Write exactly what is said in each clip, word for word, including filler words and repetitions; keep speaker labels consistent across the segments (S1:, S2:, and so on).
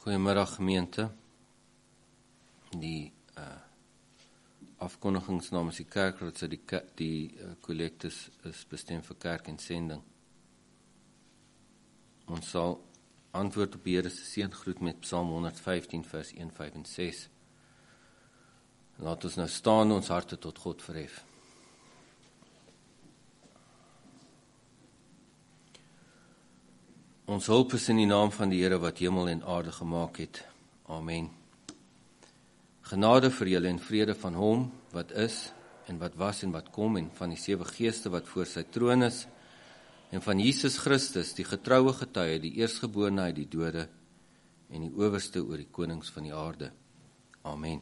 S1: Goeiemiddag gemeente. Die uh, afkondigings namens die kerkraad, so die, die uh, collectus is bestem vir kerk en sending. Ons sal antwoord op die Here se seëngroet met Psalm honderdvyftien vers een, vyf en ses. Laat ons nou staan ons harte tot God verhef. Ons hulp is in die naam van die Here wat hemel en aarde gemaak het. Amen. Genade vir julle en vrede van hom wat is en wat was en wat kom en van die sewe geeste wat voor sy troon is en van Jesus Christus, die getroue getuie, die eerstgeborene uit die dode en die owerste oor die konings van die aarde. Amen.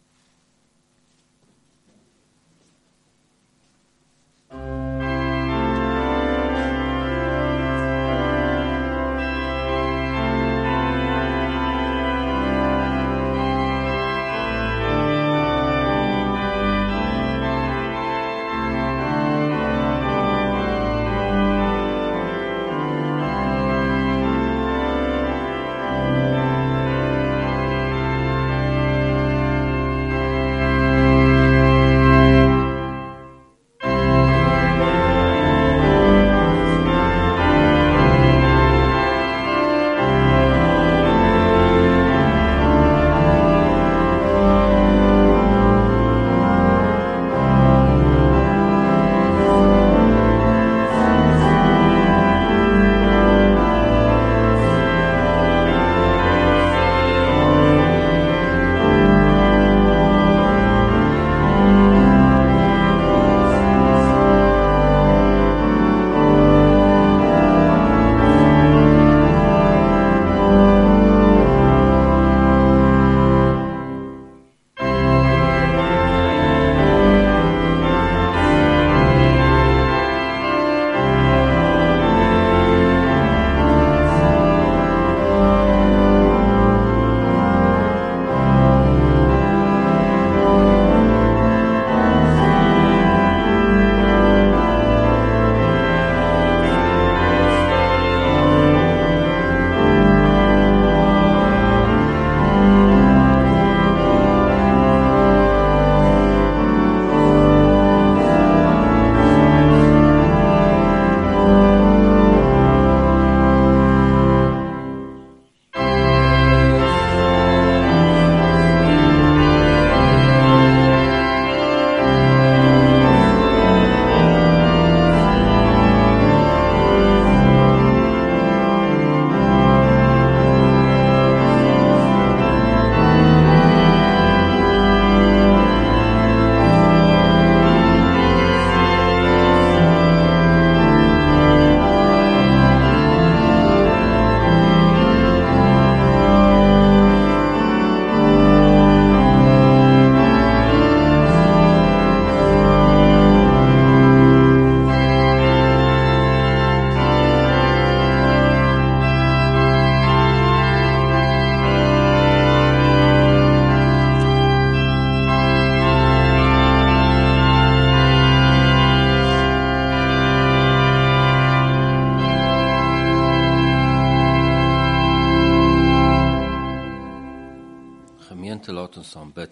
S1: Laat ons saam bid.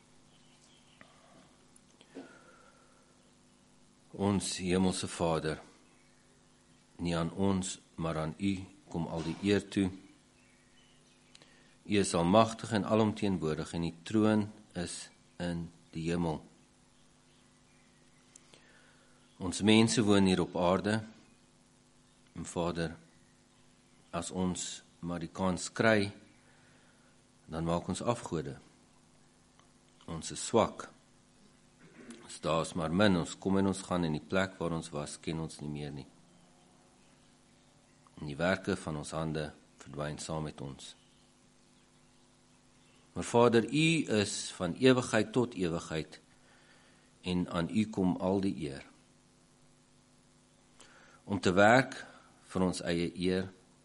S1: Ons hemelse Vader, nie aan ons, maar aan U kom al die eer toe. U is almagtig en alomteenwoordig en die troon is in die hemel. Ons mense woon hier op aarde, en Vader, as ons maar die kans kry, dan maak ons afgode. Ons is swak. Ons daar is maar min, ons kom en ons gaan en die plek waar ons was, ken ons nie meer nie. En die werke van ons hande verdwyn saam met ons. Maar Vader, U is van ewigheid tot ewigheid en aan U kom al die eer. Om te werk vir ons eie eer,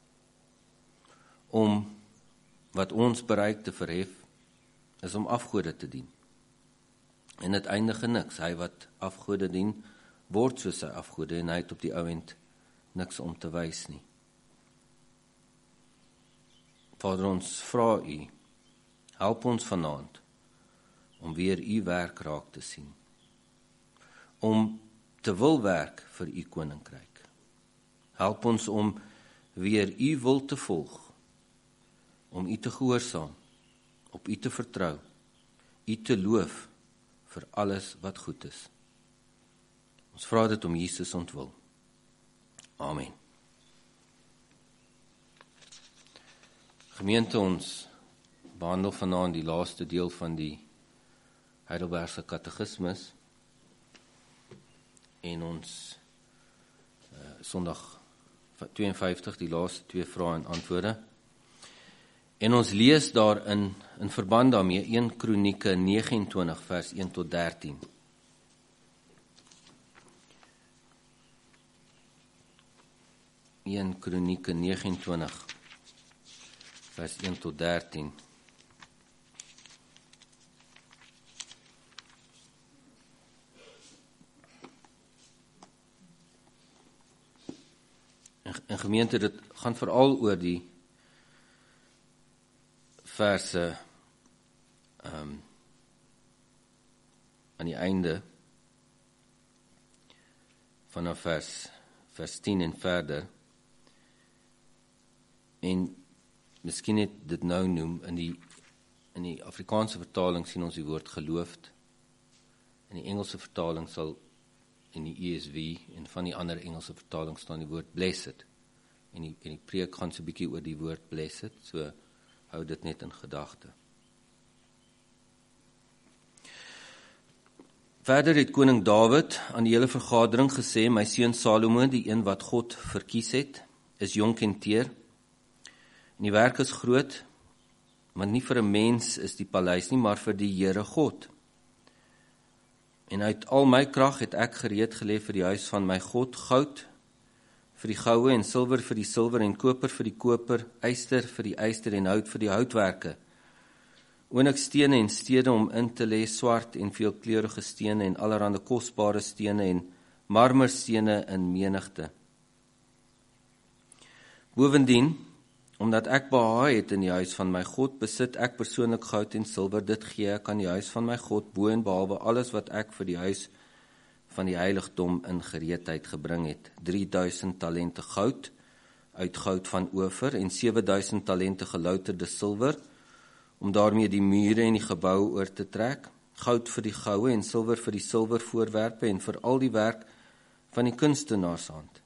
S1: om wat ons bereik te verhef, is om afgode te dien. En het eindige niks. Hy wat afgode dien, word soos sy afgode, en hy het op die ouend niks om te wys nie. Vader, ons vra U, help ons vanaand om weer U werk raak te sien, om te wil werk vir U koninkryk. Help ons om weer U wil te volg, om U te gehoorsaam, op U te vertrou, U te loof vir alles wat goed is. Ons vra dit om Jesus ontwil. Amen. Gemeente, ons behandel vanaand die laaste deel van die Heidelbergse Katekismus en ons uh, Sondag twee en vyftig, die laaste twee vrae en antwoorde. En ons lees daarin, in verband daarmee, eerste Kronieke nege en twintig vers een tot dertien. eerste Kronieke nege en twintig vers een tot dertien. En, en gemeente, dit gaan veral oor die verse um, aan die einde vanaf vers, vers tien en verder. En miskien net dit nou noem, in die, in die Afrikaanse vertaling sien ons die woord geloofd. In die Engelse vertaling sal, in die E S V, en van die ander Engelse vertaling staan die woord blessed. En die, en die preek gaan so 'n bietjie oor die woord blessed, so hou dit net in gedagte. Verder het koning Dawid aan die hele vergadering gesê, my seun Salomo, die een wat God verkies het, is jonk en teer. En die werk is groot, want nie vir 'n mens is die paleis nie, maar vir die Here God. En uit al my krag het ek gereed gelê vir die huis van my God, goud vir die goue en silwer vir die silwer en koper vir die koper, yster vir die yster en hout vir die houtwerke. Onyxstene en stede om in te lê, swart en veelkleurige stene en allerhande kosbare stene en marmerstene in menigte. Bovendien, omdat ek behaag het in die huis van my God, besit ek persoonlik goud en silwer, dit gee ek aan die huis van my God, bo en behalwe alles wat ek vir die huis van die heiligdom in gereedheid gebring het. drie duisend talente goud, uit goud van Ofer, en sewe duisend talente gelouterde silwer, om daarmee die mure en die gebou oor te trek, goud vir die goue en silwer vir die silwervoorwerpe en vir al die werk van die kunstenaarshand.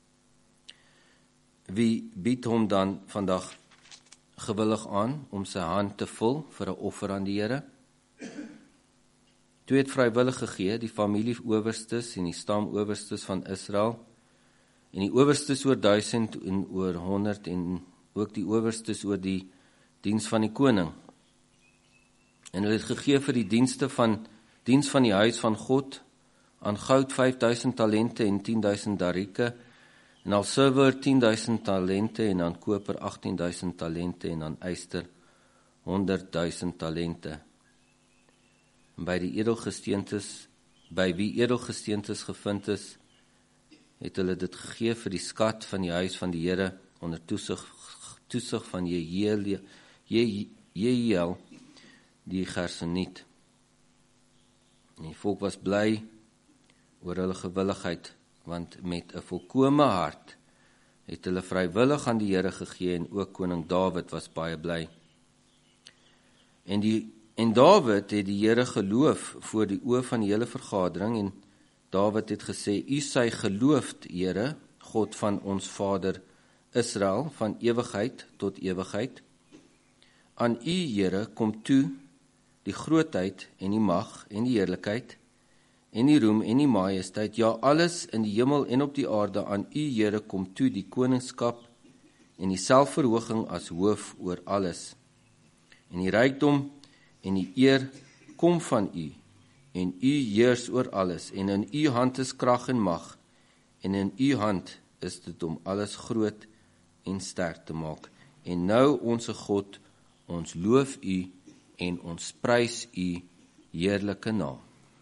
S1: Wie bied hom dan vandag gewillig aan om sy hand te vul vir 'n offer aan die Here? Toe het vrywillig gegee die familie-owerstes en die stam-owerstes van Israel, en die owerstes oor duisend en oor honderd, en ook die owerstes oor die diens van die koning. En hulle het gegee vir die dienste van, diens van die huis van God, aan goud vyf duisend talente en tien duisend darieke, en aan silwer tien duisend talente, en aan koper agttien duisend talente, en aan yster honderd duisend talente. En by die edelgesteentes, by wie edelgesteentes gevind is, het hulle dit gegee vir die skat van die huis van die Here, onder toesig, toesig van Jehiel, Jehiel, die Gersoniet. En die volk was bly oor hulle gewilligheid, want met 'n volkome hart het hulle vrywillig aan die Here gegee, en ook koning Dawid was baie bly. En, die, en Dawid het die Here geloof voor die oë van die hele vergadering, en Dawid het gesê, U sy geloofd, Here, God van ons vader Israel, van ewigheid tot ewigheid. Aan U, Here, kom toe die grootheid en die mag en die heerlikheid en die roem en die majesteit, ja, alles in die hemel en op die aarde, aan U, Here, kom toe die koningskap en die selfverhooging as hoof oor alles. En die rykdom en die eer kom van U, en U heers oor alles, en in U hand is krag en mag, en in U hand is dit om alles groot en sterk te maak. En nou, onse God, ons loof U en ons prys U heerlike naam.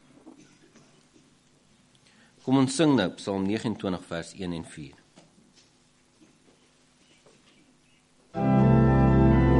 S1: Kom ons sing nou Psalm vyf nege vers een en vier.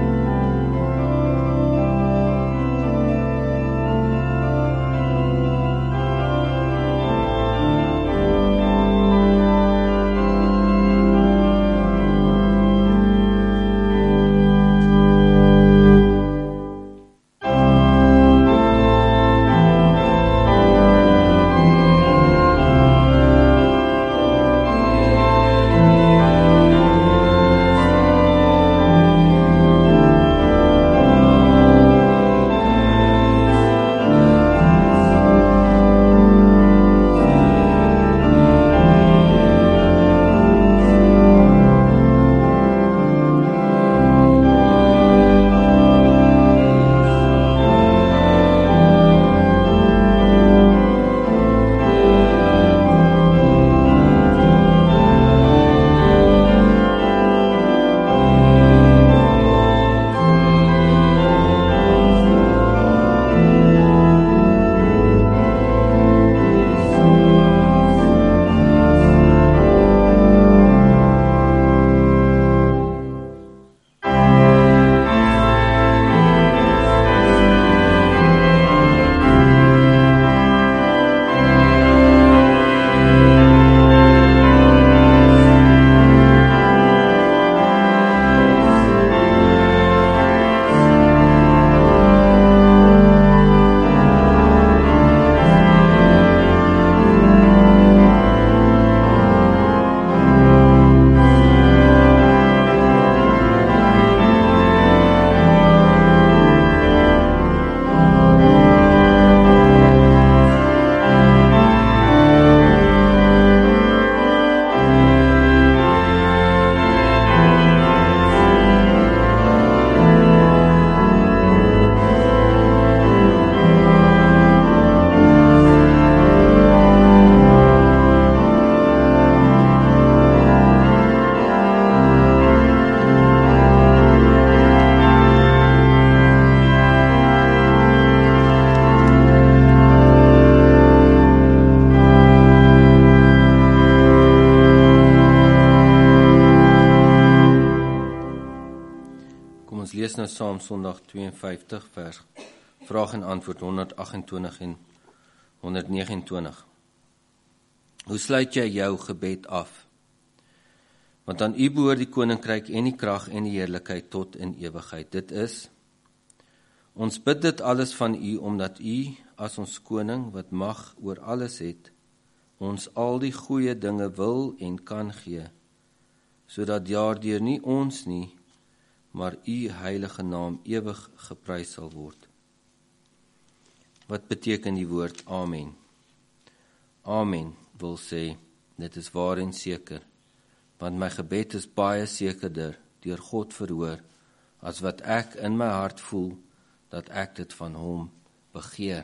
S1: lees nou saam Sondag twee en vyftig vers, vraag en antwoord honderd agt en twintig en honderd nege en twintig. Hoe sluit jy jou gebed af? Want aan u behoort die koninkryk en die krag en die heerlikheid tot in ewigheid. Dit is, ons bid dit alles van u, omdat u as ons koning, wat mag oor alles het, ons al die goeie dinge wil en kan gee, sodat daardeur nie ons nie, maar u heilige naam ewig geprys sal word. Wat beteken die woord Amen? Amen wil sê, dit is waar en seker, want my gebed is baie sekerder deur God verhoor, as wat ek in my hart voel, dat ek dit van hom begeer.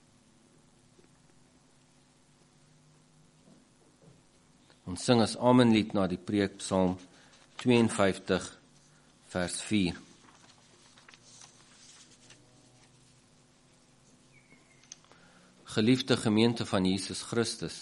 S1: Ons sing as Amenlied na die preek Psalm twee en vyftig vers vier. Geliefde gemeente van Jesus Christus,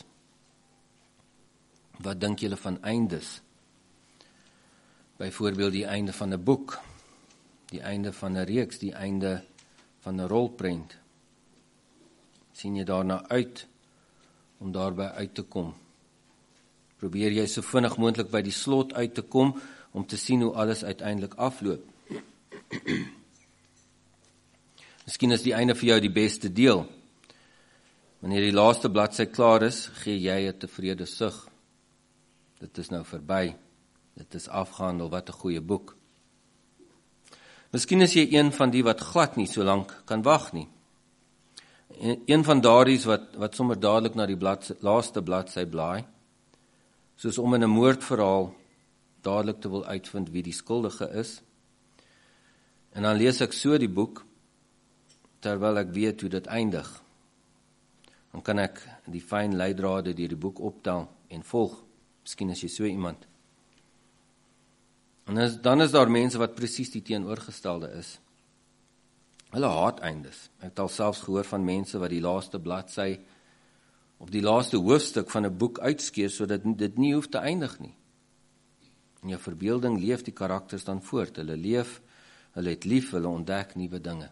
S1: wat dink julle van eindes? Byvoorbeeld die einde van 'n boek, die einde van 'n reeks, die einde van 'n rolprent. Sien jy daarna uit om daarby uit te kom? Probeer jy so vinnig moontlik by die slot uit te kom om te sien hoe alles uiteindelik afloop? Miskien is die einde vir jou die beste deel. Wanneer die laaste bladsy klaar is, gee jy 'n tevrede sug. Dit is nou verby. Dit is afgehandel, wat 'n goeie boek. Miskien is jy een van die wat glad nie so lank kan wag nie. Een van daardie wat, wat sommer dadelik na die bladsy, laaste bladsy blaai, soos om in 'n moordverhaal dadelik te wil uitvind wie die skuldige is. En dan lees ek so die boek, terwyl ek weet hoe dit eindig. Dan kan ek die fyn leidrade deur die boek optel en volg. Miskien is jy so iemand. En is, dan is daar mense wat presies die teenoorgestelde is. Hulle haat eindes. Ek het al selfs gehoor van mense wat die laaste bladsy of die laaste hoofstuk van 'n boek uitskeer, sodat dit nie hoef te eindig nie. In jou verbeelding leef die karakters dan voort. Hulle leef, hulle het lief, hulle ontdek nuwe dinge.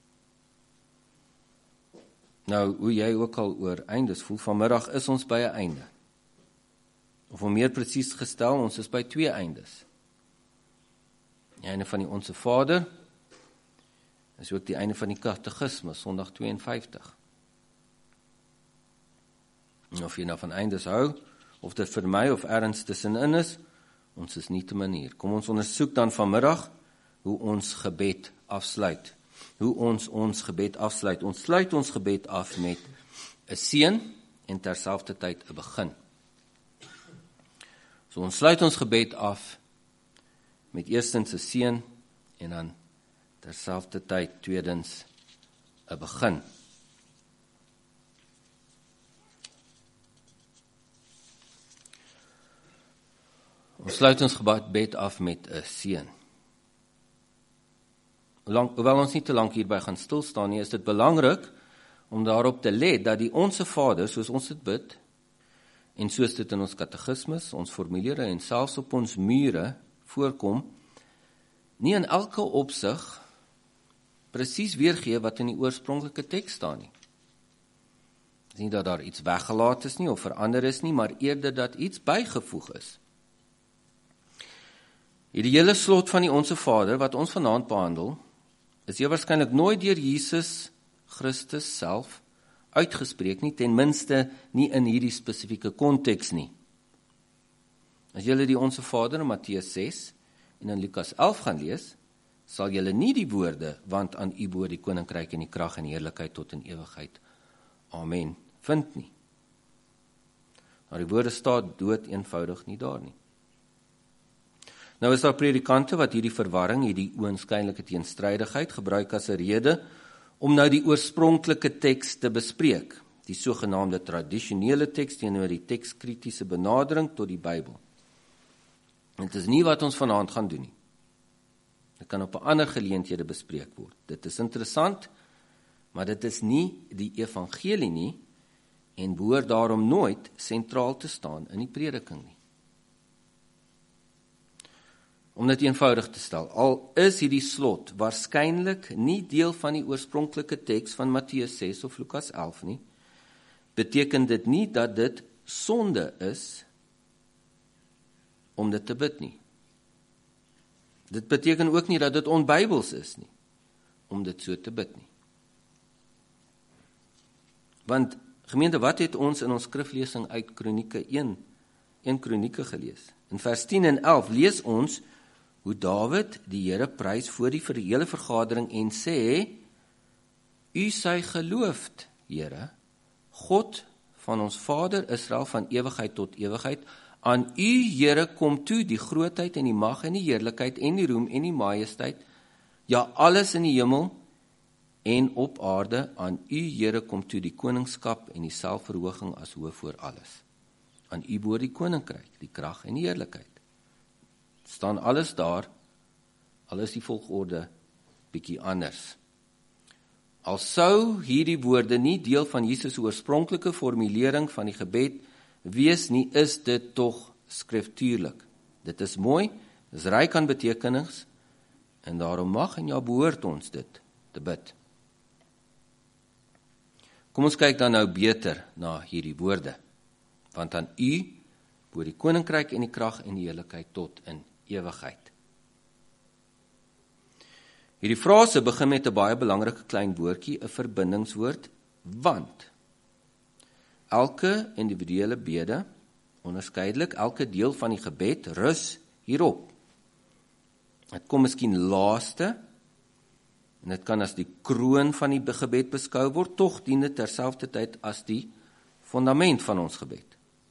S1: Nou, hoe jy ook al oor eindes voel, vanmiddag is ons by 'n einde. Of om meer presies gestel, ons is by twee eindes. Die einde van die Onse Vader is ook die einde van die katekismes, Sondag twee en vyftig. En of jy nou van eindes hou, of dit vir my of ergens tussenin is, ons is nie te manier. Kom ons ondersoek dan vanmiddag hoe ons gebed afsluit. Hoe ons ons gebed afsluit. Ons sluit ons gebed af met 'n seën en terselfdertyd 'n begin. So ons sluit ons gebed af met eerstens 'n seën en dan terselfdertyd tweedens 'n begin. Ons sluit ons gebed af met 'n seën. Hoewel ons nie te lank hierby gaan stilstaan nie, is dit belangrik om daarop te let dat die Onse Vader, soos ons dit bid, en soos dit in ons katekismes, ons formuliere en selfs op ons mure voorkom, nie in elke opsig presies weergee wat in die oorspronklike teks staan nie. Dit is nie dat daar iets weggelaat is nie of verander is nie, maar eerder dat iets bygevoeg is. Die hele slot van die Onse Vader, wat ons vanaand behandel, is jy waarskynlik nooit deur Jesus Christus self uitgespreek nie, ten minste nie in hierdie spesifieke konteks nie. As julle die Onse Vader in Matteus ses en in Lukas elf gaan lees, sal julle nie die woorde, want aan u behoort die koninkryk en die krag en die heerlikheid tot in ewigheid. Amen. Vind nie. Maar die woorde staan dood eenvoudig nie daar nie. Nou is daar predikante wat hierdie verwarring, hierdie oënskynlike teenstrydigheid gebruik as 'n rede om nou die oorspronklike teks te bespreek, die sogenaamde tradisionele teks teenoor die tekskritiese benadering tot die Bybel. Dit is nie wat ons vanaand gaan doen nie. Dit kan op 'n ander geleenthede bespreek word. Dit is interessant, maar dit is nie die evangelie nie en behoort daarom nooit sentraal te staan in die prediking nie. om dit eenvoudig te stel, al is hierdie slot waarskynlik nie deel van die oorspronklike teks van Matteus ses of Lukas elf nie, beteken dit nie dat dit sonde is om dit te bid nie. Dit beteken ook nie dat dit onbybels is nie, om dit so te bid nie. Want, gemeente, wat het ons in ons skriflesing uit Kronieke een, een Kronieke gelees? In vers tien en elf lees ons hoe Dawid die Here prys voor die hele vergadering en sê, U sy geloofd, Here, God van ons Vader Israel van ewigheid tot ewigheid, aan U, Here, kom toe die grootheid en die mag en die heerlikheid en die roem en die majesteit, ja, alles in die hemel en op aarde, aan U, Here, kom toe die koningskap en die selfverhooging as hoof oor alles. Aan U behoort die koninkryk, die krag en die heerlikheid. Staan alles daar, al is die volgorde bietjie anders. Al sou hierdie woorde nie deel van Jesus' oorspronklike formulering van die gebed wees nie, is dit tog skriftuurlik. Dit is mooi, is ryk aan betekenis, en daarom mag en ja behoort ons dit te bid. Kom ons kyk dan nou beter na hierdie woorde, want aan U behoort die koninkryk en die krag en die heerlikheid tot in ewigheid. Hierdie frase begin met 'n baie belangrike klein woordjie, 'n verbindingswoord, want elke individuele bede, onderskeidelik, elke deel van die gebed rus hierop. Dit kom miskien laaste, en dit kan as die kroon van die gebed beskou word, tog dien dit terselfdertyd as die fondament van ons gebed.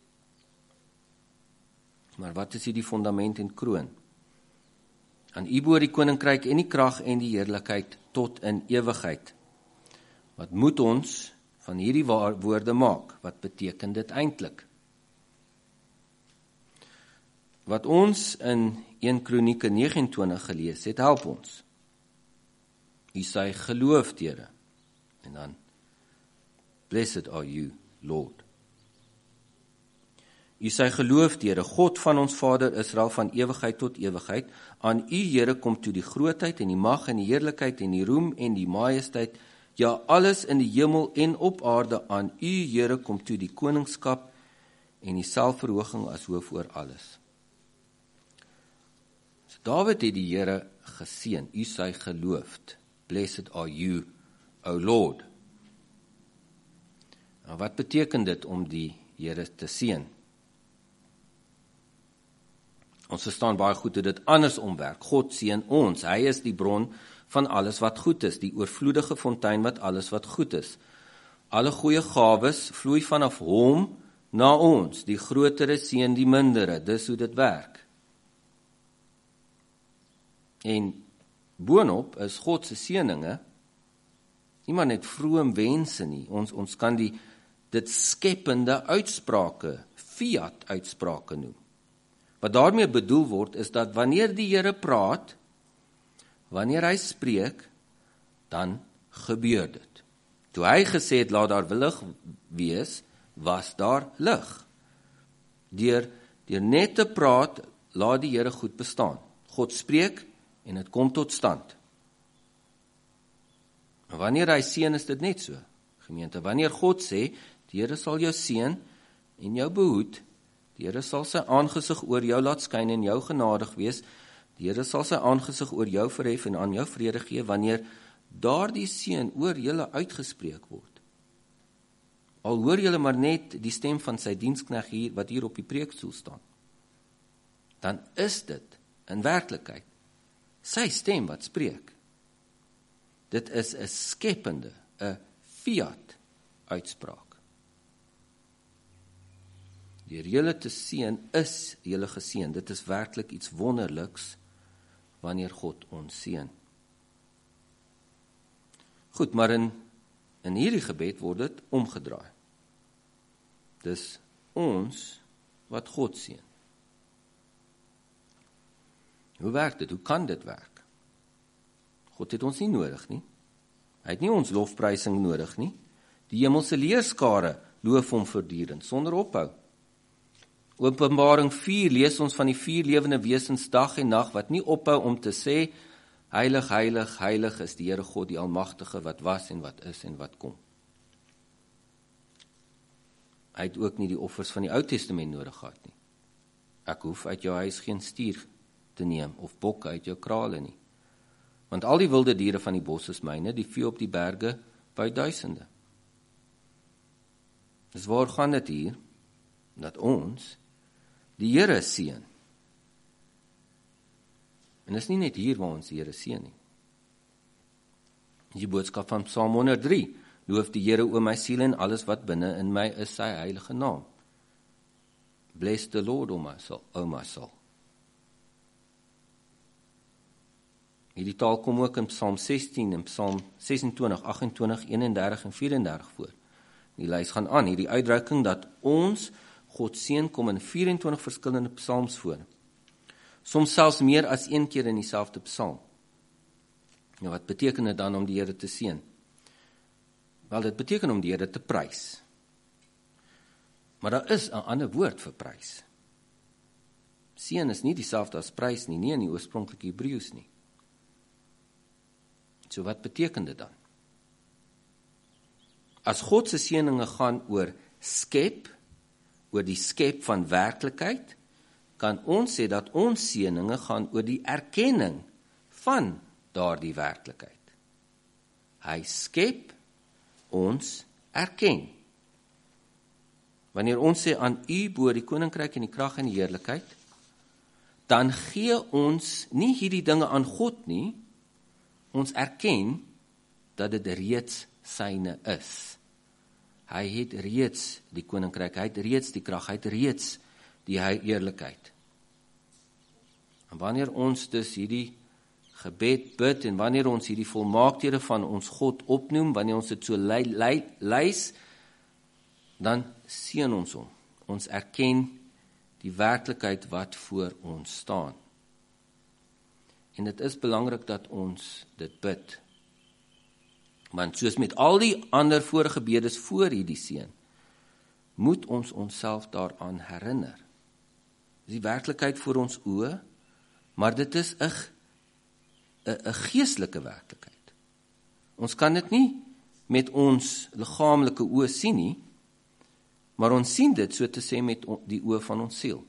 S1: Maar wat is hier die fondament en kroon? Aan U behoort die koninkryk en die krag en die heerlikheid tot in ewigheid. Wat moet ons van hierdie woorde maak? Wat beteken dit eintlik? Wat ons in een Kronieke nege en twintig gelees het, help ons. U sy geloofd, Here. En dan, blessed are you, Lord. U sy geloofd, Here, God van ons Vader Israel van ewigheid tot ewigheid. Aan U, Here, kom toe die grootheid en die mag en die heerlikheid en die roem en die majesteit. Ja, alles in die hemel en op aarde. Aan U, Here, kom toe die koningskap en die selfverhooging as hoof oor alles. So Dawid het die Here geseën, U sy geloofd. Blessed are you, O Lord. Nou, wat beteken dit om die Here te seën? Ons verstaan baie goed hoe dit andersom werk. God seën ons. Hy is die bron van alles wat goed is, die oorvloedige fontein wat alles wat goed is. Alle goeie gawes vloei vanaf hom na ons. Die grotere seën die mindere. Dis hoe dit werk. En boonop is God se seëninge nie maar net vroom wense nie. Ons ons kan die dit skepende uitsprake, fiat uitsprake noem. Wat daarmee bedoel word, is dat wanneer die Here praat, wanneer hy spreek, dan gebeur dit. Toe hy gesê het, laat daar lig wees, was daar lig. Deur, deur net te praat, laat die Here goed bestaan. God spreek, en dit kom tot stand. Wanneer hy seën, is dit net so, gemeente. Wanneer God sê, die Here sal jou seën en jou behoed, die Here sal sy aangesig oor jou laat skyn en jou genadig wees, die Here sal sy aangesig oor jou verhef en aan jou vrede gee, wanneer daardie seën oor julle uitgespreek word. Al hoor julle maar net die stem van sy diensknegt hier, wat hier op die preekstoel staan, dan is dit in werklikheid sy stem wat spreek. Dit is 'n skepende, 'n fiat uitspraak. Deur julle te seën is julle geseën. Dit is werklik iets wonderliks wanneer God ons seën. Goed, maar in, in hierdie gebed word dit omgedraai. Dis ons wat God seën. Hoe werk dit? Hoe kan dit werk? God het ons nie nodig nie. Hy het nie ons lofprysing nodig nie. Die hemelse leerskare loof hom voortdurend, sonder ophou. Openbaring vier lees ons van die vier lewende wesens dag en nag, wat nie ophou om te sê, heilig, heilig, heilig is die Here God, die Almagtige, wat was en wat is en wat kom. Hy het ook nie die offers van die Ou Testament nodig gehad nie. Ek hoef uit jou huis geen stier te neem, of bokke uit jou krale nie. Want al die wilde diere van die bos is myne, die vee op die berge by duisende. Dus waar gaan dit hier? Dat ons die Here seën. En is nie net hier waar ons die Here seën nie. Die boodskap van Psalm honderd drie, loof die Here o my siel en alles wat binne in my is sy heilige naam. Bless the Lord, o my soul, o my soul. Hierdie taal kom ook in Psalm sestien en Psalm sesentwintig, achtentwintig, eenendertig en vierendertig voor. Die lys gaan aan, hierdie uitdrukking dat ons God seën kom in vierentwintig verskillende psalms voor. Soms selfs meer as een keer in dieselfde psalm. Nou, wat beteken dit dan om die Here te seën? Wel, dit beteken om die Here te prys. Maar daar is 'n ander woord vir prys. Seën is nie dieselfde as prys nie, nie in die oorspronklike Hebreëus nie. So wat beteken dit dan? As God se seëninge gaan oor skep, oor die skep van werklikheid, kan ons sê dat ons seëninge gaan oor die erkenning van daardie werklikheid. Hy skep, ons erken. Wanneer ons sê aan U behoort die koninkryk en die krag en die heerlikheid, dan gee ons nie hierdie dinge aan God nie, ons erken dat dit reeds syne is. Hy het reeds die koninkryk, hy het reeds die krag, hy het reeds die heerlikheid. En wanneer ons dus hierdie gebed bid, en wanneer ons hierdie volmaaktheden van ons God opnoem, wanneer ons dit so lys, dan seën ons hom. Ons erken die werklikheid wat voor ons staan. En dit is belangrik dat ons dit bid. Want soos met al die ander vorige bedes voor hierdie seën, moet ons onsself daaraan herinner. Dis die werklikheid voor ons oë, maar dit is 'n 'n geestelike werklikheid. Ons kan dit nie met ons liggaamlike oë sien nie, maar ons sien dit so te sê met die oë van ons siel.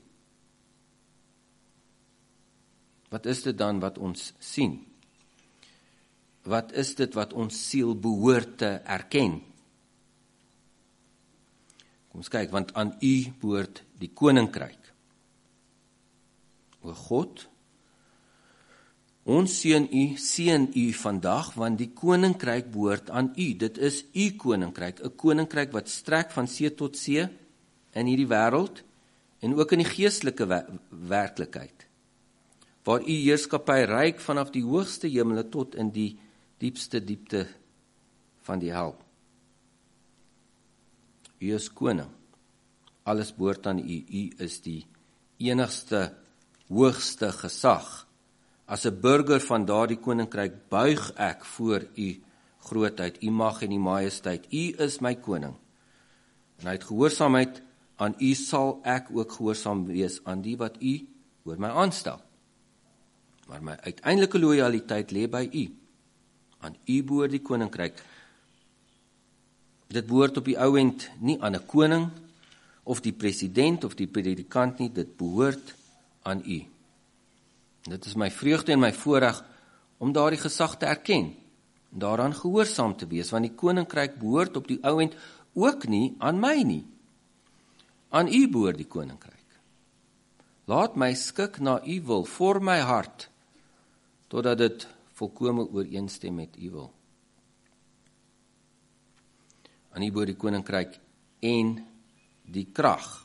S1: Wat is dit dan wat ons sien? Wat is dit wat ons siel behoort te erken? Kom ons kyk, want aan U behoort die koninkryk. O God, ons seën U, seën U vandag, want die koninkryk behoort aan U. Dit is U koninkryk, 'n koninkryk wat strek van see tot see in hierdie wêreld en ook in die geestelike werklikheid, waar U heerskappy reik vanaf die hoogste hemele tot in die diepste diepte van die hel. U is koning. Alles behoort aan U. U is die enigste, hoogste gesag. As 'n burger van daardie koninkryk buig ek voor U grootheid, U mag en U majesteit. U is my koning. En uit gehoorsaamheid aan U sal ek ook gehoorsaam wees aan die wat U oor my aanstel. Maar my uiteindelike loyaliteit lê by U. Aan U behoort die koninkryk. Dit behoort op die ou end nie aan 'n koning, of die president, of die predikant nie, dit behoort aan U. Dit is my vreugde en my voorreg om daardie gesag te erken, en daaraan gehoorsaam te wees, want die koninkryk behoort op die ou end ook nie aan my nie. Aan U behoort die koninkryk. Laat my skik na U wil, vorm my hart, totdat dit volkome ooreenstem met U wil. Aan U behoort die koninkryk en die krag.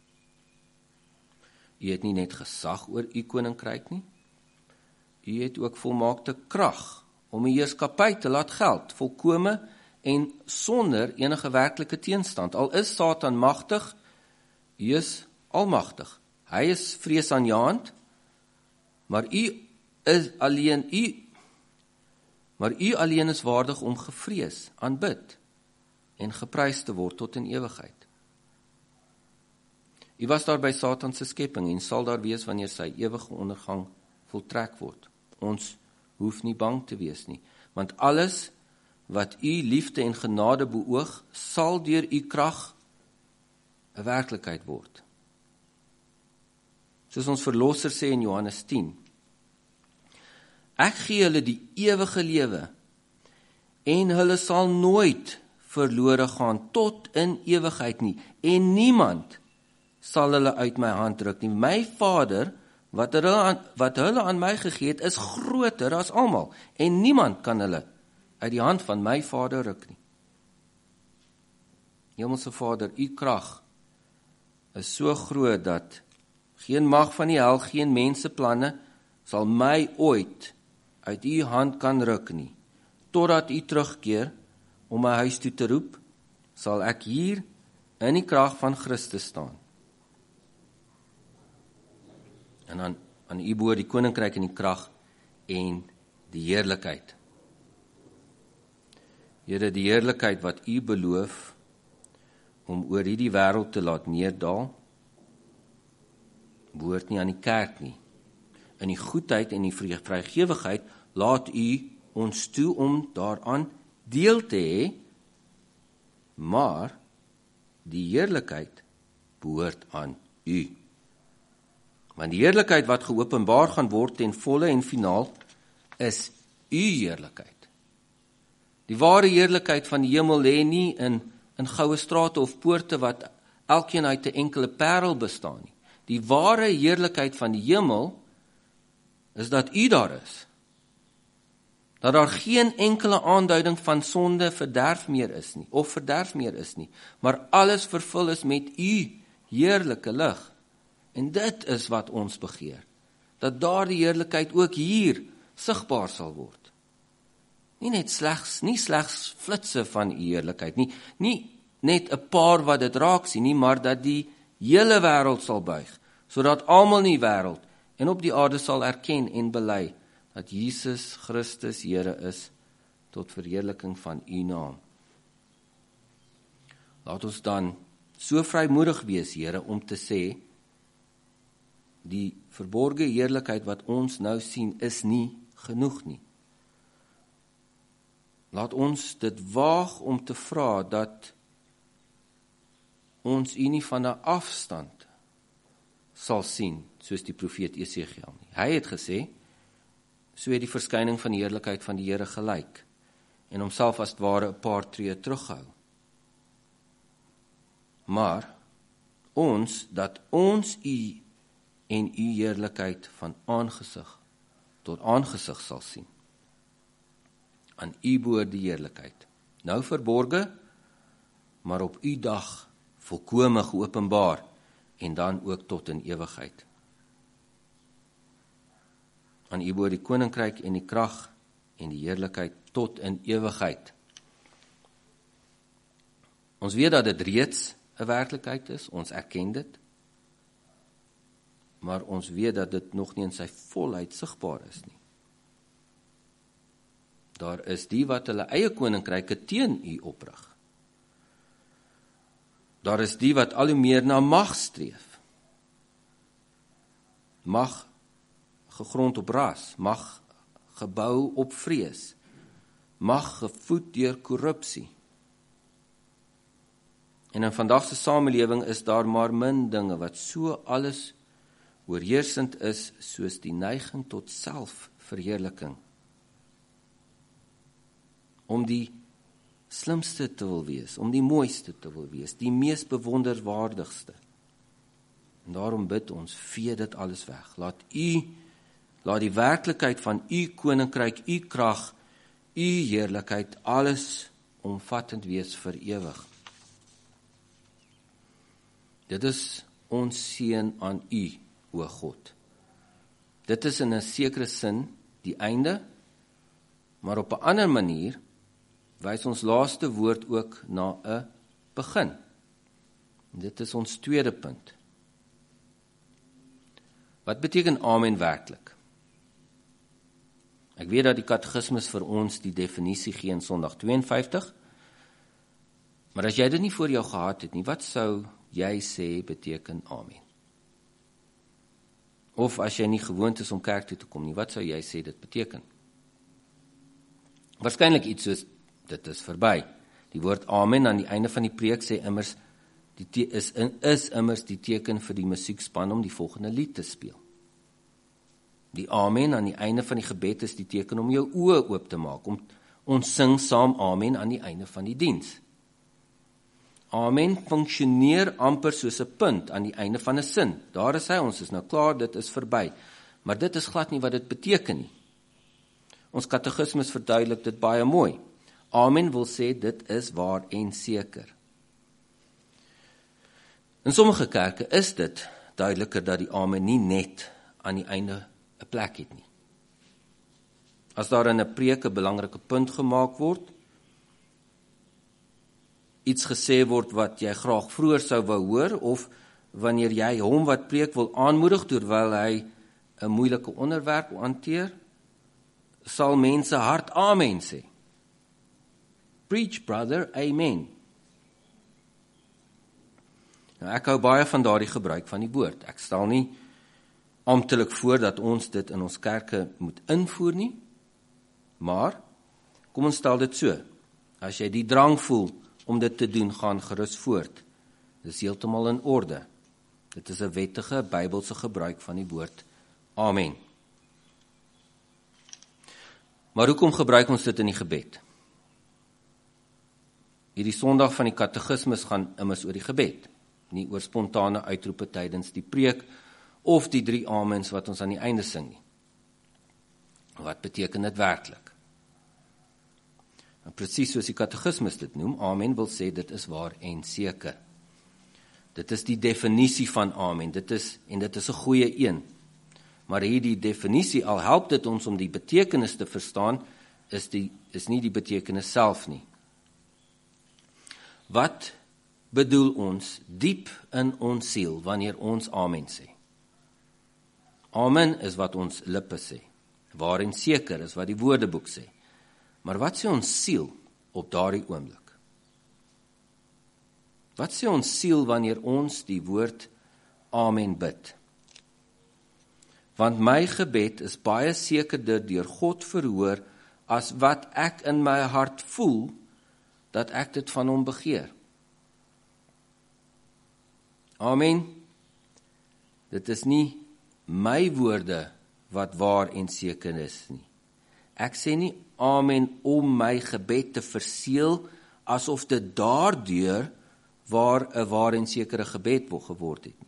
S1: U het nie net gesag oor U koninkryk nie, U het ook volmaakte krag om U heerskappy te laat geld, volkome en sonder enige werklike teenstand. Al is Satan magtig, U is almagtig. Hy is vreesaanjaend, maar U is alleen U Maar U alleen is waardig om gevrees, aanbid en geprys te word tot in ewigheid. U was daar by Satan se skepping en sal daar wees wanneer sy ewige ondergang voltrek word. Ons hoef nie bang te wees nie, want alles wat u liefde en genade beoog, sal deur u krag 'n werklikheid word. Soos ons verlosser sê in Johannes tien, ek gee hulle die ewige lewe, en hulle sal nooit verlore gaan tot in ewigheid nie, en niemand sal hulle uit my hand ruk nie. My Vader, wat hulle aan, wat hulle aan my gegee het, is groter as almal, en niemand kan hulle uit die hand van my Vader ruk nie. Hemelse Vader, u krag is so groot dat geen mag van die hel, geen menseplanne sal my ooit uit u hand kan ruk nie. Totdat u terugkeer om my huis toe te roep, sal ek hier in die krag van Christus staan. En aan, aan u behoort die koninkryk en die krag en die heerlikheid. Here, die heerlikheid wat u beloof om oor hierdie wêreld te laat neerdaal, behoort nie aan die kerk nie. In die goedheid en die vrygewigheid laat u ons toe om daaraan deel te hê, maar die heerlikheid behoort aan u. Want die heerlikheid wat geopenbaar gaan word ten volle en finaal, is u heerlikheid. Die ware heerlikheid van die hemel lê nie in, in goue strate of poorte wat elkeen uit 'n enkele parel bestaan nie. Die ware heerlikheid van die hemel is dat u daar is. Dat daar geen enkele aanduiding van sonde verderf meer is nie, of verderf meer is nie, maar alles vervul is met u heerlike lig. En dit is wat ons begeer, dat daardie heerlikheid ook hier sigbaar sal word. Nie net slegs, nie slegs flitse van u heerlikheid nie, nie net 'n paar wat dit raak sien nie, maar dat die hele wêreld sal buig, sodat almal in die wêreld en op die aarde sal erken en bely dat Jesus Christus Here is, tot verheerliking van u naam. Laat ons dan so vrymoedig wees, Here, om te sê, die verborge heerlikheid wat ons nou sien, is nie genoeg nie. Laat ons dit waag om te vra dat ons u nie van 'n afstand sal sien, soos die profeet Esegiel nie. Hy het gesê, so het die verskyning van die heerlikheid van die Here gelyk, en homself as ware 'n paar tree terughou. Maar ons, dat ons u en u heerlikheid van aangesig tot aangesig sal sien. Aan u behoort die heerlikheid, nou verborge, maar op u dag volkome geopenbaar, en dan ook tot in ewigheid. Aan u behoort die koninkryk en die krag en die heerlikheid tot in ewigheid. Ons weet dat dit reeds 'n werklikheid is, ons erken dit, maar ons weet dat dit nog nie in sy volheid sigbaar is nie. Daar is die wat hulle eie koninkryke teen u oprig. Daar is die wat al hoe meer na mag streef. Mag gegrond op ras, mag gebou op vrees, mag gevoed deur korrupsie. En in vandag se samelewing is daar maar min dinge wat so alles oorheersend is, soos die neiging tot selfverheerliking. Om die slimste te wil wees, om die mooiste te wil wees, die mees bewonderwaardigste. En daarom bid ons, vee dit alles weg. Laat u, laat die werklikheid van u koninkryk, u krag, u heerlikheid, alles omvattend wees vir ewig. Dit is ons seën aan u, o God. Dit is in 'n sekere sin die einde, maar op 'n ander manier wys ons laaste woord ook na 'n begin. Dit is ons tweede punt. Wat beteken amen werklik? Ek weet dat die katekismus vir ons die definisie gee in Sondag twee en vyftig, maar as jy dit nie voor jou gehad het nie, wat sou jy sê beteken amen? Of as jy nie gewoond is om kerk toe te kom nie, wat sou jy sê dit beteken? Waarskynlik iets soos, dit is verby. Die woord amen aan die einde van die preek sê immers, die te, is, is immers die teken vir die musiekspan om die volgende lied te speel. Die amen aan die einde van die gebed is die teken om jou oë oop te maak, om ons sing saam amen aan die einde van die diens. Amen funksioneer amper soos 'n punt aan die einde van 'n sin. Daar is hy, ons is nou klaar, dit is verby. Maar dit is glad nie wat dit beteken nie. Ons katekismes verduidelik dit baie mooi. Amen wil sê, dit is waar en seker. In sommige kerke is dit duideliker dat die amen nie net aan die einde 'n plek het nie. As daar in 'n preek 'n belangrike punt gemaak word, iets gesê word wat jy graag vroeër sou wou hoor, of wanneer jy hom wat preek wil aanmoedig terwyl hy 'n moeilike onderwerp hanteer, sal mense hard amen sê. Preach, brother, amen. Nou, ek hou baie van daardie gebruik van die woord. Ek stel nie amptelik voor dat ons dit in ons kerke moet invoer nie, maar kom ons stel dit so. As jy die drang voel om dit te doen, gaan gerus voort. Dit is heeltemal in orde. Dit is 'n wettige Bybelse gebruik van die woord amen. Maar hoekom gebruik ons dit in die gebed? Hierdie Sondag van die katekismes gaan immers oor die gebed, nie oor spontane uitroepe tydens die preek of die drie amens wat ons aan die einde sing nie. Wat beteken dit werklik? En presies soos die katekismes dit noem, amen wil sê dit is waar en seker. Dit is die definisie van amen, dit is, en dit is 'n goeie een. Maar hierdie definisie, al help dit ons om die betekenis te verstaan, is, die, is nie die betekenis self nie. Wat bedoel ons diep in ons siel wanneer ons amen sê? Amen is wat ons lippe sê, waar en seker is wat die Woordeboek sê. Maar wat sê ons siel op daardie oomblik? Wat sê ons siel wanneer ons die woord amen bid? Want my gebed is baie sekerder deur God verhoor as wat ek in my hart voel dat ek dit van hom begeer. Amen. Dit is nie my woorde wat waar en seker is nie. Ek sê nie amen om my gebed te verseël asof dit daardeur waar 'n waar en sekere gebed geword het nie.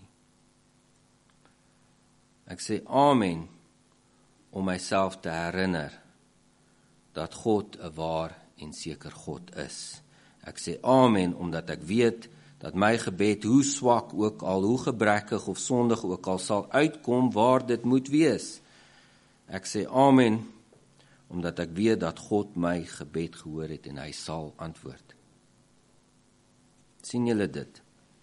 S1: Ek sê amen om myself te herinner dat God 'n waar en seker God is. Ek sê amen omdat ek weet dat my gebed, hoe swak ook al, hoe gebrekkig of sondig ook al, sal uitkom waar dit moet wees. Ek sê amen omdat ek weet dat God my gebed gehoor het en hy sal antwoord. Sien julle dit?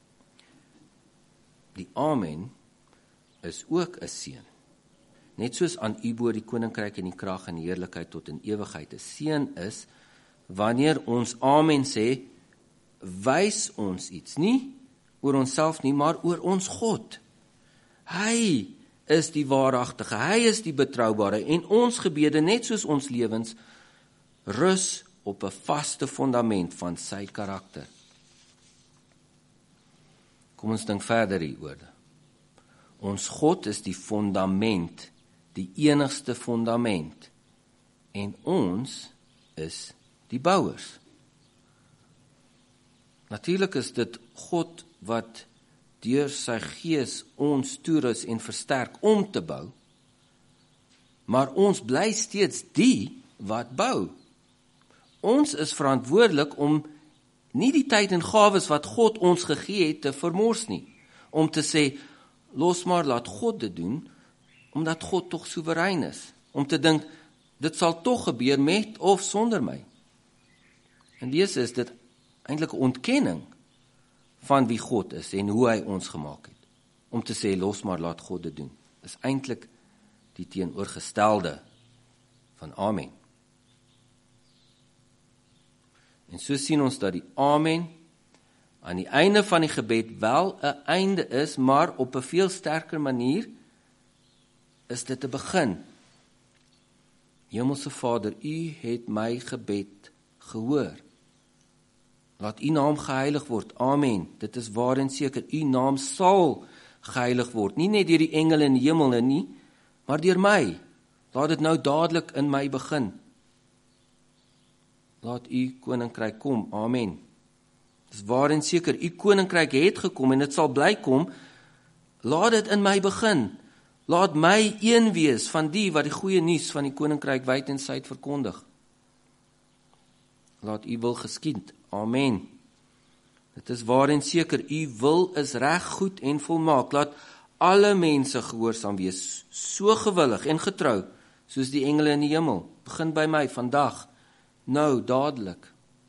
S1: Die amen is ook 'n seën. Net soos aan U behoort die koninkryk en die krag en die heerlikheid tot in ewigheid. 'n Seën is wanneer ons amen sê, wys ons iets, nie oor onsself nie, maar oor ons God. Hy is die waaragtige, hy is die betroubare en ons gebede, net soos ons lewens, rus op 'n vaste fondament van sy karakter. Kom ons dink verder hieroor. Ons God is die fondament, die enigste fondament, en ons is die bouers. Natuurlik is dit God wat deur sy gees ons toerus en versterk om te bou, maar ons bly steeds die wat bou. Ons is verantwoordelik om nie die tyd en gawes wat God ons gegee het te vermors nie, om te sê, los maar, laat God dit doen, omdat God tog soewerein is, om te dink, dit sal tog gebeur met of sonder my. En wese is dit eintlik 'n ontkenning van wie God is en hoe hy ons gemaak het, om te sê, los maar, laat God dit doen, is eintlik die teenoorgestelde van amen. En so sien ons dat die amen aan die einde van die gebed wel 'n einde is, maar op 'n veel sterker manier is dit 'n begin. Hemelse Vader, U het my gebed gehoor. Laat U naam geheilig word. Amen. Dit is waar en seker. U naam sal geheilig word. Nie net deur die engele in die hemel nie, maar deur my. Laat dit nou dadelik in my begin. Laat U koninkryk kom. Amen. Dit is waar en seker. U koninkryk het gekom en dit sal bly kom. Laat dit in my begin. Laat my een wees van die wat die goeie nuus van die koninkryk wyd en suid verkondig. Laat U wil geskied. Amen. Dit is waar en seker. U wil is reg, goed en volmaak. Laat alle mense gehoorsaam wees, so gewillig en getrou, soos die engele in die hemel. Begin by my vandag, nou, dadelik.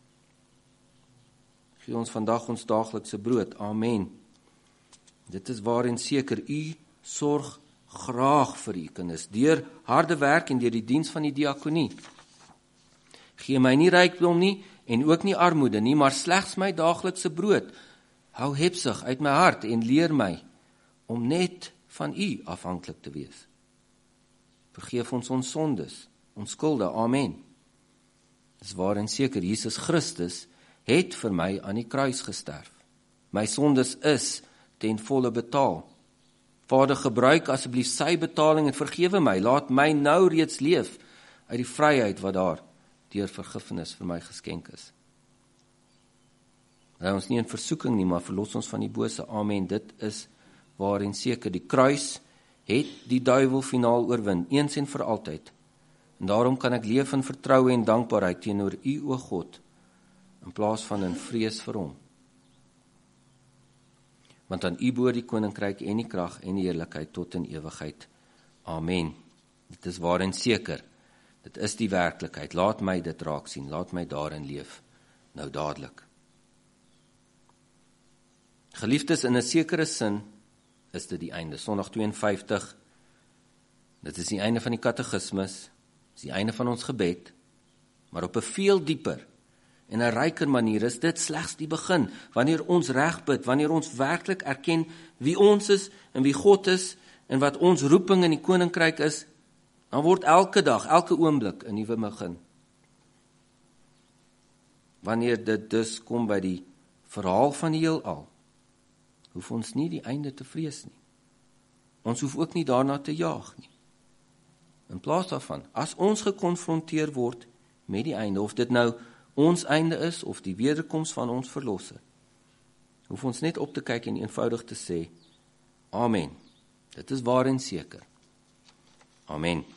S1: Gee ons vandag ons daaglikse brood. Amen. Dit is waar en seker. U sorg graag vir U kinders, deur harde werk en deur die diens van die diakonie. Gee my nie rykdom nie, en ook nie armoede nie, maar slegs my daaglikse brood. Hou hepsig uit my hart en leer my om net van U afhanklik te wees. Vergeef ons ons sondes, ons skulde. Amen. Dis waar en seker, Jesus Christus het vir my aan die kruis gesterf. My sondes is ten volle betaal. Vader, gebruik asseblief sy betaling en vergewe my. Laat my nou reeds leef uit die vryheid wat daar deur vergifnis vir my geskenk is. Lei ons nie in versoeking nie, maar verlos ons van die bose. Amen. Dit is waar en seker. Die kruis het die duiwel finaal oorwin, eens en vir altyd. En daarom kan ek leef in vertroue en dankbaarheid teenoor U, o God, in plaas van in vrees vir hom. Want aan U behoort die koninkryk en die krag en die heerlikheid tot in ewigheid. Amen. Dit is waar en seker. Dit is die werklikheid. Laat my dit raak sien. Laat my daarin leef. Nou dadelik. Geliefdes, in 'n sekere sin is dit die einde. Sondag twee en vyftig. Dit is die einde van die katekismus. Dit is die einde van ons gebed. Maar op 'n veel dieper en 'n ryker manier is dit slegs die begin. Wanneer ons reg bid, wanneer ons werklik erken wie ons is en wie God is en wat ons roeping in die koninkryk is, dan word elke dag, elke oomblik 'n nuwe begin. Wanneer dit dus kom by die verhaal van die heelal, hoef ons nie die einde te vrees nie. Ons hoef ook nie daarna te jaag nie. In plaas daarvan, as ons gekonfronteer word met die einde, of dit nou ons einde is, of die wederkoms van ons verlosser, hoef ons net op te kyk en eenvoudig te sê, Amen. Dit is waar en seker. Amen.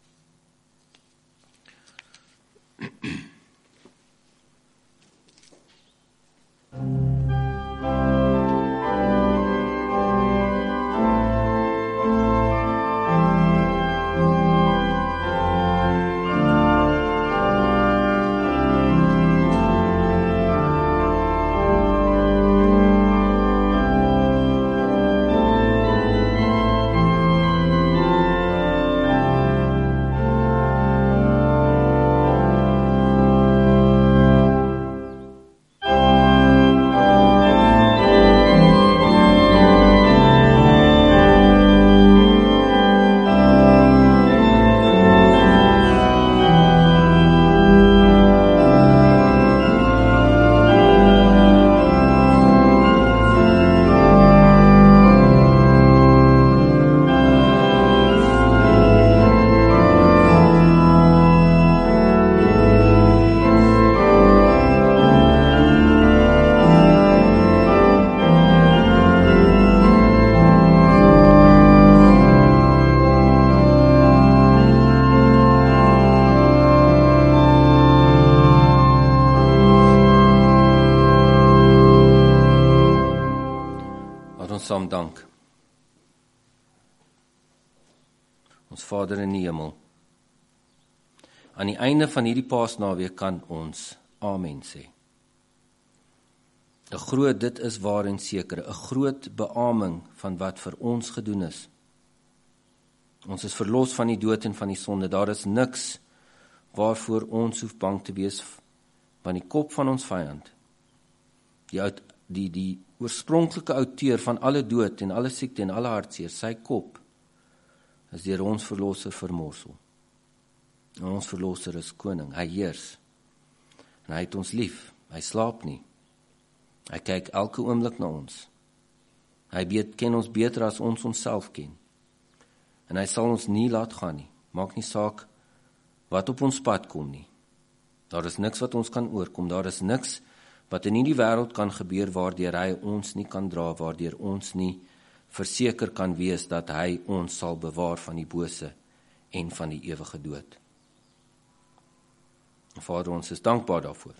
S1: Saam dank. Ons Vader in die hemel, aan die einde van hierdie Paasnaweek kan ons Amen sê. 'n Groot, dit is waar en seker, 'n groot beaming van wat vir ons gedoen is. Ons is verlos van die dood en van die sonde. Daar is niks waarvoor ons hoef bang te wees, want die kop van ons vyand, die die, die oorspronklike outeur van alle dood en alle siekte en alle hartseer, sy kop, is deur ons verlosser vermorsel. En ons verlosser is koning, hy heers. En hy het ons lief, hy slaap nie. Hy kyk elke oomblik na ons. Hy weet, ken ons beter as ons onsself ken. En hy sal ons nie laat gaan nie. Maak nie saak wat op ons pad kom nie. Daar is niks wat ons kan oorkom, daar is niks wat in hierdie wêreld kan gebeur waardeur hy ons nie kan dra, waardeur ons nie verseker kan wees dat hy ons sal bewaar van die bose en van die ewige dood. Vader, ons is dankbaar daarvoor.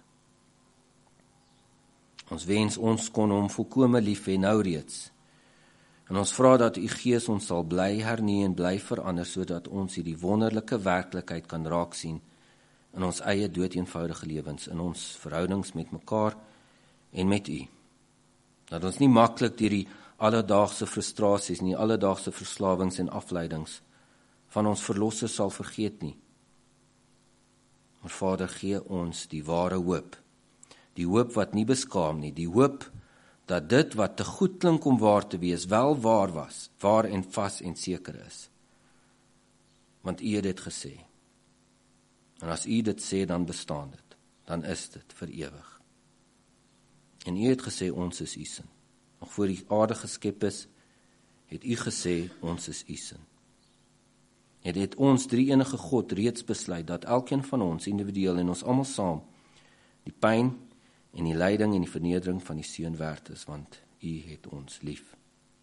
S1: Ons wens ons kon hom volkome lief hê nou reeds. En ons vra dat u Gees ons sal bly hernie en bly verander, sodat ons hierdie wonderlike werklikheid kan raak sien in ons eie doeteenvoudige lewens, in ons verhoudings met mekaar en met u. Dat ons nie maklik deur die alledaagse frustrasies, nie alledaagse verslawings en afleidings van ons verlosser sal vergeet nie. Maar Vader, gee ons die ware hoop, die hoop wat nie beskaam nie, die hoop dat dit wat te goed klink om waar te wees, wel waar was, waar en vas en seker is. Want u het dit gesê. En as u dit sê, dan bestaan dit, dan is dit vir ewig. En u het gesê, ons is u sin. Nog voor die aarde geskep is, het u gesê, ons is u sin. Het het ons drie enige God reeds besluit, dat elkeen van ons individueel en ons almal saam, die pyn en die lyding en die vernedering van die seun werd is, want u het ons lief.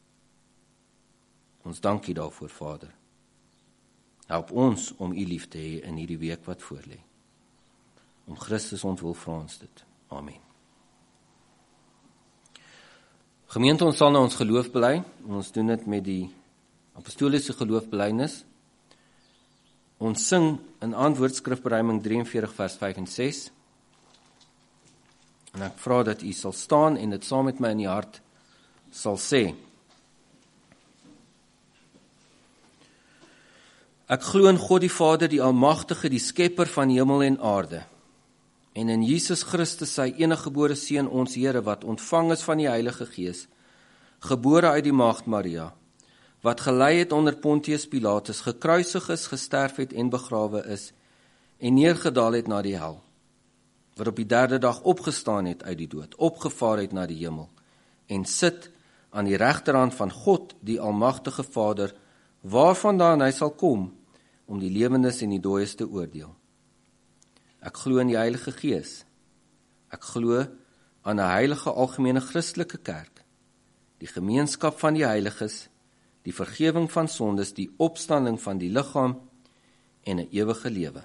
S1: Ons dank u daarvoor, Vader. Help ons om u lief te hê in hierdie week wat voorlê. Om Christus ons wil vra ons dit. Amen. Gemeente, ons sal nou ons geloof bely. Ons doen dit met die apostoliese geloofbelydenis. Ons sing in antwoord skrifberuiming drieënveertig vers vyf en ses. En ek vra dat u sal staan en dit saam met my in die hart sal sê. Ek glo in God die Vader, die Almagtige, die Skepper van hemel en aarde, en in Jesus Christus, sy eniggebore Seun, ons Here, wat ontvang is van die Heilige Gees, gebore uit die Maagd Maria, wat gelei het onder Pontius Pilatus, gekruisig is, gesterf het en begrawe is, en neergedaal het na die hel, wat op die derde dag opgestaan het uit die dood, opgevaar het na die hemel, en sit aan die regterhand van God, die Almagtige Vader, waarvandaan hy sal kom, om die lewendes en die dooies te oordeel. Ek glo in die Heilige Gees. Ek glo aan 'n heilige algemene Christelike kerk, die gemeenskap van die heiliges, die vergewing van sondes, die opstanding van die liggaam en 'n ewige lewe.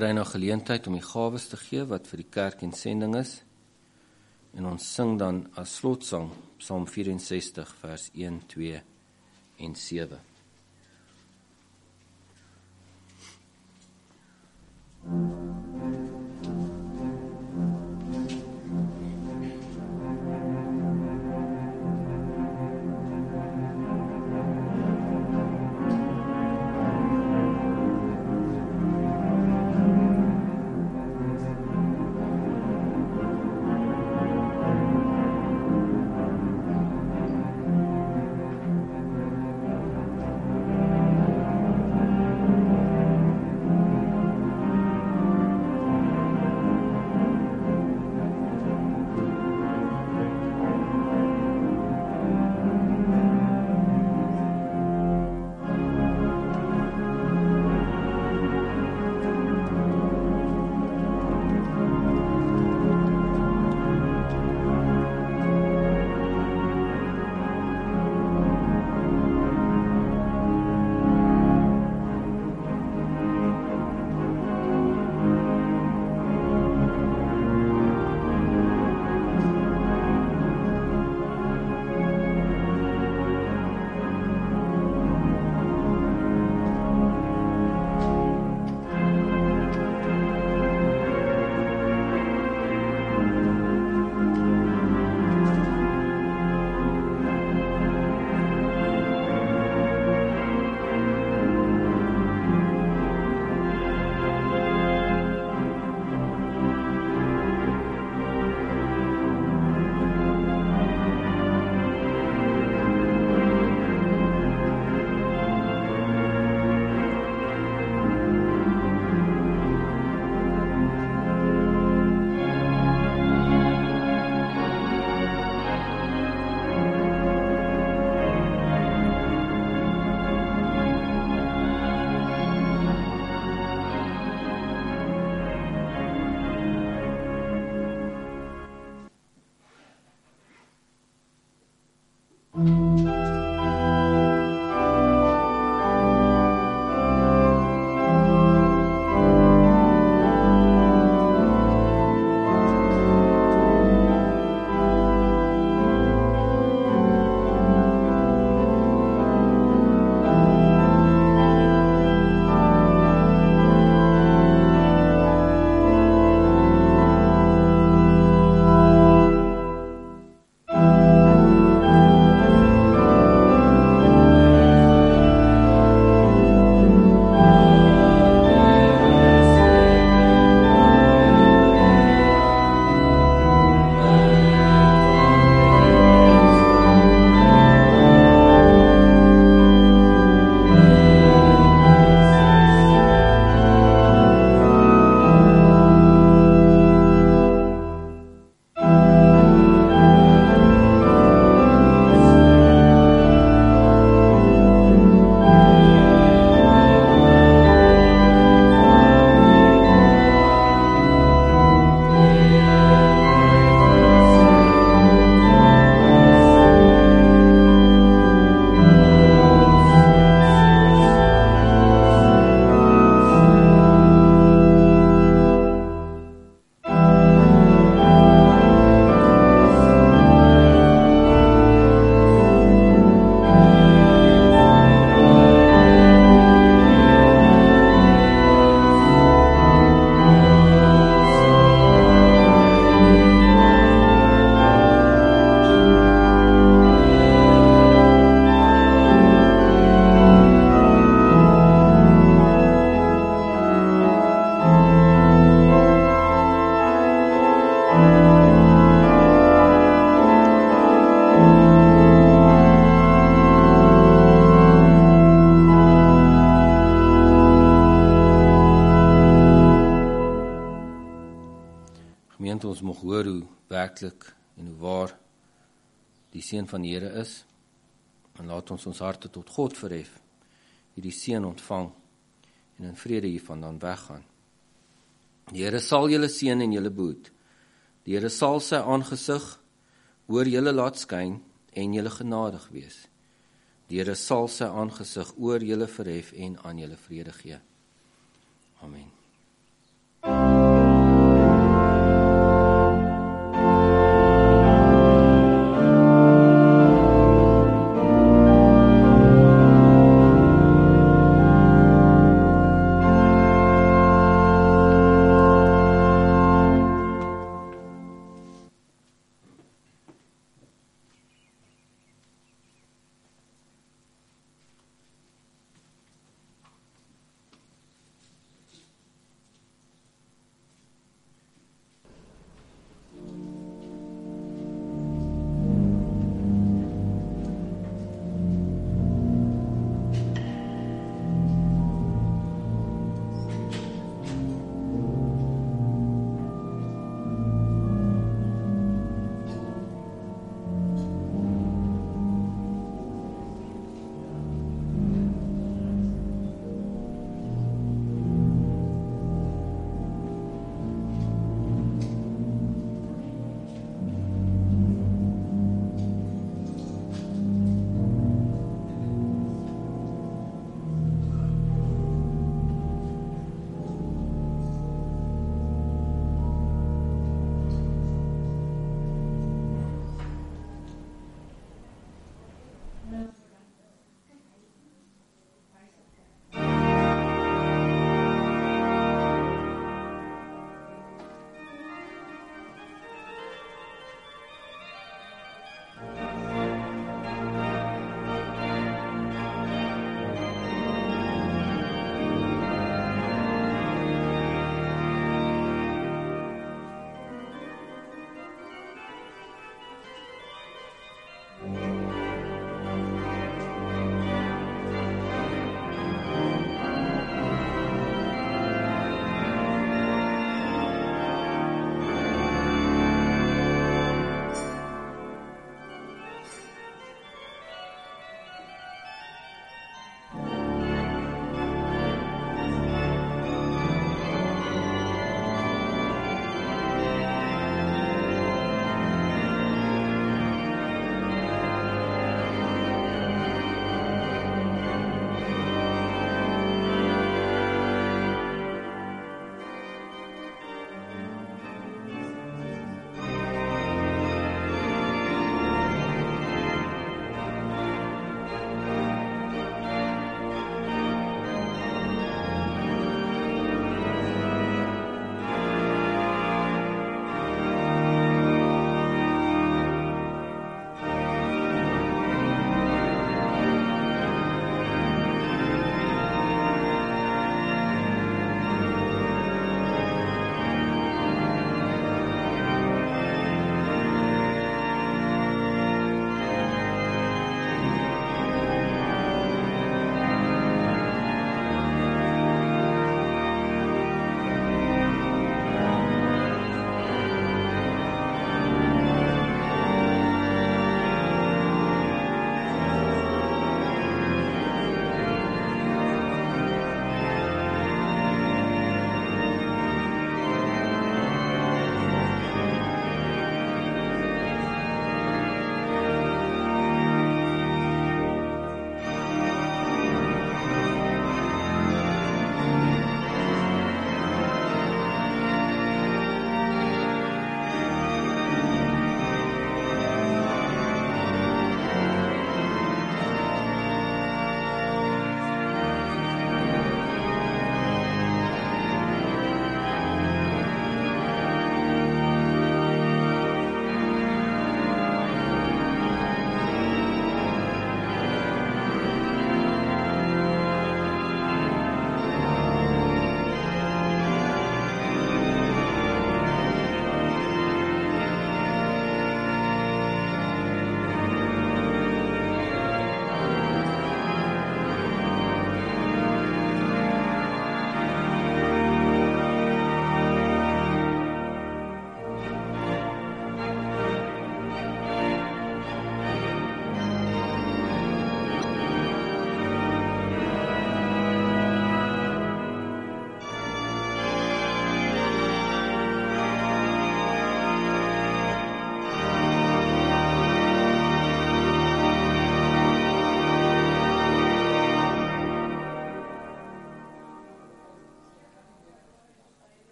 S1: kry nou geleentheid om die gawes te gee wat vir die kerk en sending is. En ons sing dan as slotsang Psalm vyf-en-sestig vers een, twee en sewe. Gemeente, ons mag hoor hoe werklik en hoe waar die seën van die Here is, en laat ons ons harte tot God verhef, hierdie seën ontvang, en in vrede hiervan dan weggaan. Die Here sal julle seën en julle behoed. Die Here sal sy aangesig oor julle laat skyn en julle genadig wees. Die Here sal sy aangesig oor julle verhef en aan julle vrede gee. Amen.